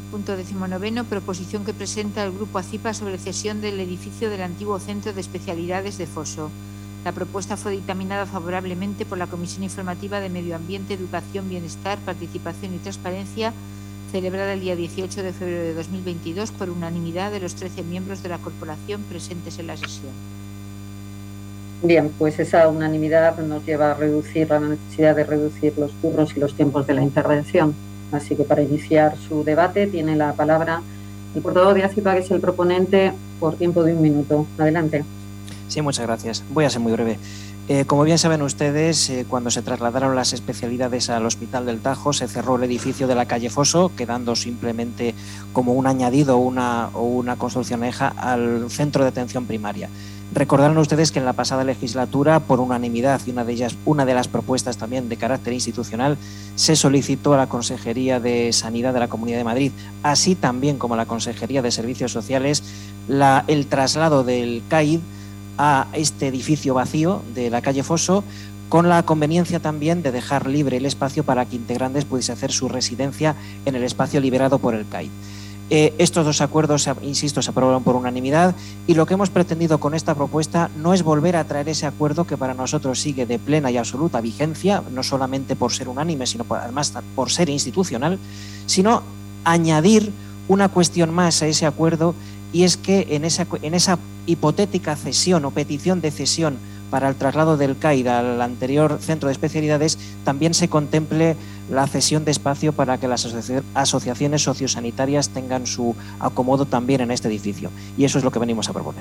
Punto 19. Proposición que presenta el Grupo ACIPA sobre cesión del edificio del antiguo Centro de Especialidades de Foso. La propuesta fue dictaminada favorablemente por la Comisión Informativa de Medio Ambiente, Educación, Bienestar, Participación y Transparencia, celebrada el día 18 de febrero de 2022 por unanimidad de los 13 miembros de la corporación presentes en la sesión. Bien, pues esa unanimidad nos lleva a reducir la necesidad de reducir los turnos y los tiempos de la intervención. Así que para iniciar su debate tiene la palabra el portavoz de ACIPA, que es el proponente, por tiempo de 1 minuto. Adelante. Sí, muchas gracias. Voy a ser muy breve. Como bien saben ustedes, cuando se trasladaron las especialidades al Hospital del Tajo, se cerró el edificio de la calle Foso, quedando simplemente como un añadido o una construcción aneja al centro de atención primaria. Recordarán ustedes que en la pasada legislatura, por unanimidad y una de las propuestas también de carácter institucional, se solicitó a la Consejería de Sanidad de la Comunidad de Madrid, así también como a la Consejería de Servicios Sociales, el traslado del CAID a este edificio vacío de la calle Foso, con la conveniencia también de dejar libre el espacio para que integrantes pudiese hacer su residencia en el espacio liberado por el CAID. Estos dos acuerdos, insisto, se aprobaron por unanimidad, y lo que hemos pretendido con esta propuesta no es volver a traer ese acuerdo que para nosotros sigue de plena y absoluta vigencia, no solamente por ser unánime, sino además por ser institucional, sino añadir una cuestión más a ese acuerdo, y es que en esa hipotética cesión o petición de cesión para el traslado del CAID al anterior centro de especialidades también se contemple la cesión de espacio para que las asociaciones sociosanitarias tengan su acomodo también en este edificio. Y eso es lo que venimos a proponer.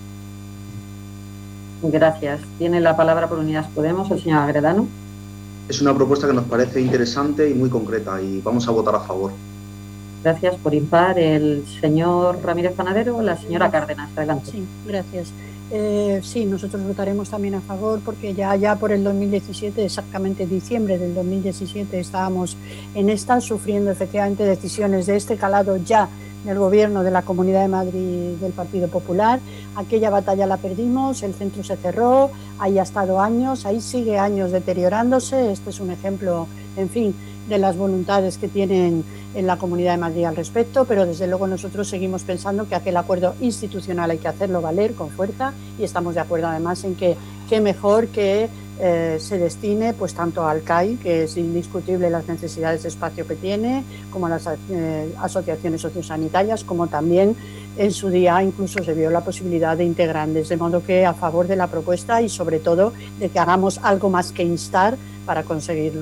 Gracias. Tiene la palabra por Unidas Podemos el señor Agredano. Es una propuesta que nos parece interesante y muy concreta, y vamos a votar a favor. Gracias. Por impar, el señor Ramírez Panadero o la señora Cárdenas. Adelante. Sí, gracias. Sí, nosotros votaremos también a favor, porque ya por el 2017, exactamente diciembre del 2017, estábamos en sufriendo efectivamente decisiones de este calado ya del Gobierno de la Comunidad de Madrid del Partido Popular. Aquella batalla la perdimos, el centro se cerró, ahí ha estado años, ahí sigue años deteriorándose. Este es un ejemplo, en fin, de las voluntades que tienen en la Comunidad de Madrid al respecto, pero desde luego nosotros seguimos pensando que aquel acuerdo institucional hay que hacerlo valer con fuerza, y estamos de acuerdo además en que qué mejor que se destine pues tanto al CAI, que es indiscutible las necesidades de espacio que tiene, como a las asociaciones sociosanitarias, como también en su día incluso se vio la posibilidad de integrantes, de modo que a favor de la propuesta y sobre todo de que hagamos algo más que instar para conseguirlo.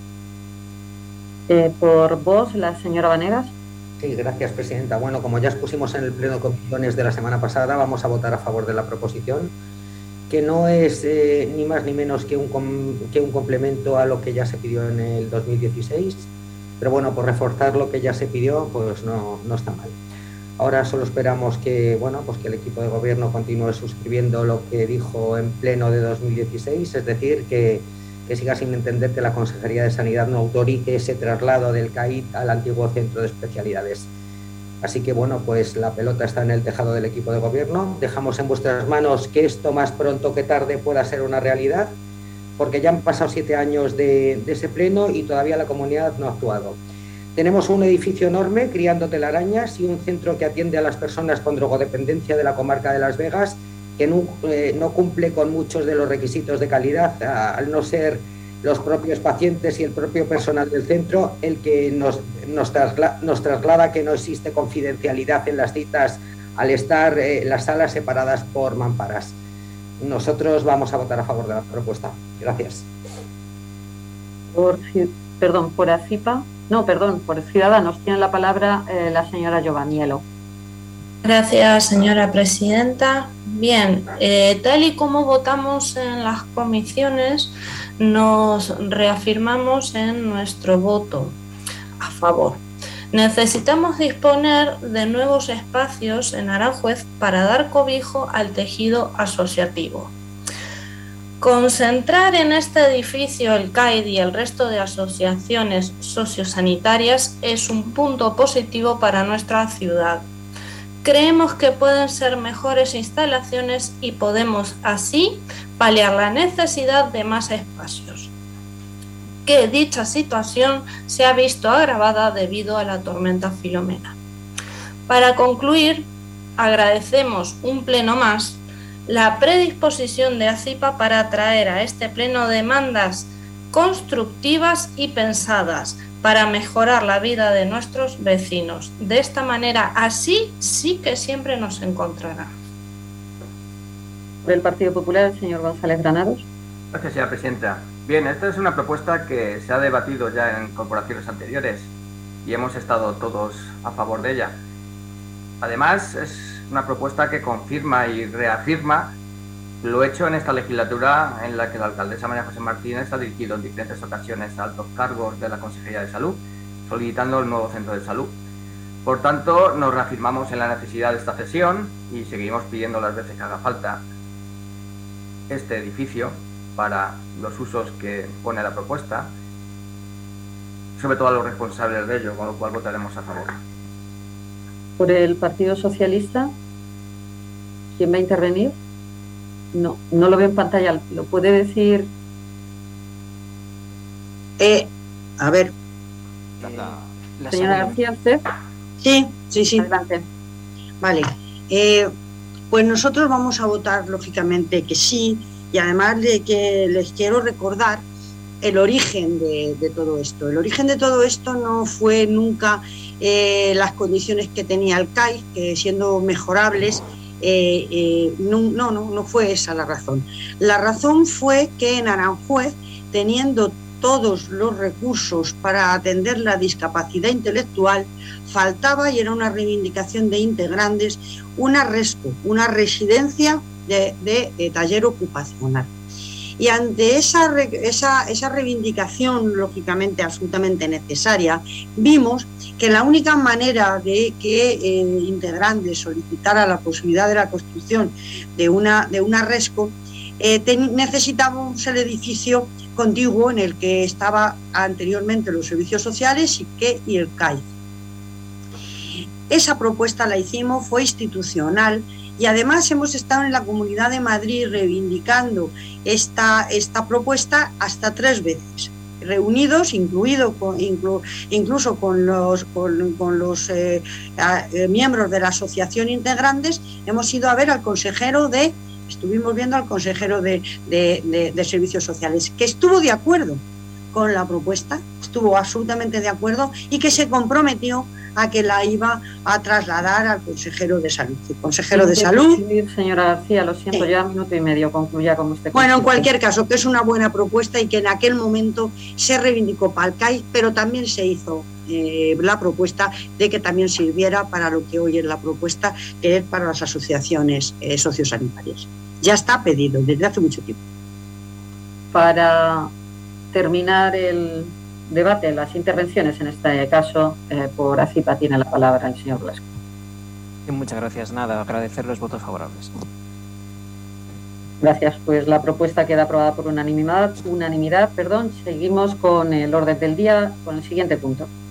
Por voz, la señora Vanegas. Sí, gracias, presidenta. Bueno, como ya expusimos en el pleno de comisiones de la semana pasada, vamos a votar a favor de la proposición, que no es ni más ni menos que un complemento a lo que ya se pidió en el 2016, pero bueno, por reforzar lo que ya se pidió, pues no está mal. Ahora solo esperamos que, bueno, pues que el equipo de gobierno continúe suscribiendo lo que dijo en pleno de 2016, es decir, que siga sin entender que la Consejería de Sanidad no autorice ese traslado del CAID al antiguo centro de especialidades. Así que, bueno, pues la pelota está en el tejado del equipo de gobierno. Dejamos en vuestras manos que esto más pronto que tarde pueda ser una realidad, porque ya han pasado 7 años de ese pleno y todavía la comunidad no ha actuado. Tenemos un edificio enorme criando telarañas y un centro que atiende a las personas con drogodependencia de la comarca de Las Vegas, que no cumple con muchos de los requisitos de calidad, al no ser los propios pacientes y el propio personal del centro el que nos traslada que no existe confidencialidad en las citas al estar las salas separadas por mamparas. Nosotros vamos a votar a favor de la propuesta. Gracias. Por Ciudadanos tiene la palabra la señora Giovanniello. Gracias, señora presidenta. Bien, tal y como votamos en las comisiones, nos reafirmamos en nuestro voto a favor. Necesitamos disponer de nuevos espacios en Aranjuez para dar cobijo al tejido asociativo. Concentrar en este edificio el CAID y el resto de asociaciones sociosanitarias es un punto positivo para nuestra ciudad. Creemos que pueden ser mejores instalaciones y podemos así paliar la necesidad de más espacios. que dicha situación se ha visto agravada debido a la tormenta Filomena. Para concluir, agradecemos un pleno más la predisposición de ACIPA para traer a este pleno demandas constructivas y pensadas para mejorar la vida de nuestros vecinos. De esta manera, así sí que siempre nos encontrará. Por el Partido Popular, el señor González Granados. Gracias, señora presidenta. Bien, esta es una propuesta que se ha debatido ya en corporaciones anteriores y hemos estado todos a favor de ella. Además, es una propuesta que confirma y reafirma lo hecho en esta legislatura, en la que la alcaldesa María José Martínez ha dirigido en diferentes ocasiones a altos cargos de la Consejería de Salud, solicitando el nuevo centro de salud. Por tanto, nos reafirmamos en la necesidad de esta cesión y seguimos pidiendo las veces que haga falta este edificio para los usos que pone la propuesta, sobre todo a los responsables de ello, con lo cual votaremos a favor. Por el Partido Socialista, ¿quién va a intervenir? No lo veo en pantalla. ¿Lo puede decir? A ver. Señora García, ¿usted? Sí. Adelante. Vale. Pues nosotros vamos a votar, lógicamente, que sí, y además de que les quiero recordar el origen de todo esto. El origen de todo esto no fue nunca las condiciones que tenía el CAI, que siendo mejorables, no fue esa la razón. La razón fue que en Aranjuez, teniendo todos los recursos para atender la discapacidad intelectual, faltaba, y era una reivindicación de integrantes, una RESCO, una residencia de taller ocupacional. Y ante esa reivindicación, lógicamente absolutamente necesaria, vimos que la única manera de que integrantes solicitara la posibilidad de la construcción de una RESCO, necesitábamos el edificio contiguo en el que estaba anteriormente los servicios sociales y el CAI. Esa propuesta la hicimos, fue institucional, y además hemos estado en la Comunidad de Madrid reivindicando esta propuesta hasta 3 veces, reunidos, incluso con los miembros de la asociación integrantes. Hemos ido a ver al consejero estuvimos viendo al consejero de Servicios Sociales, que estuvo de acuerdo con la propuesta, estuvo absolutamente de acuerdo, y que se comprometió a que la iba a trasladar al consejero de Salud. El consejero de Salud... Señora García, lo siento, ya 1 minuto y medio, concluya como usted. Bueno, en cualquier caso, que es una buena propuesta y que en aquel momento se reivindicó para el CAI, pero también se hizo la propuesta de que también sirviera para lo que hoy es la propuesta, que es para las asociaciones sociosanitarias. Ya está pedido desde hace mucho tiempo. Para terminar el debate, las intervenciones, en este caso, por ACIPA tiene la palabra el señor Blasco. Muchas gracias. Nada, agradecer los votos favorables. Gracias. Pues la propuesta queda aprobada por unanimidad. Seguimos con el orden del día, con el siguiente punto.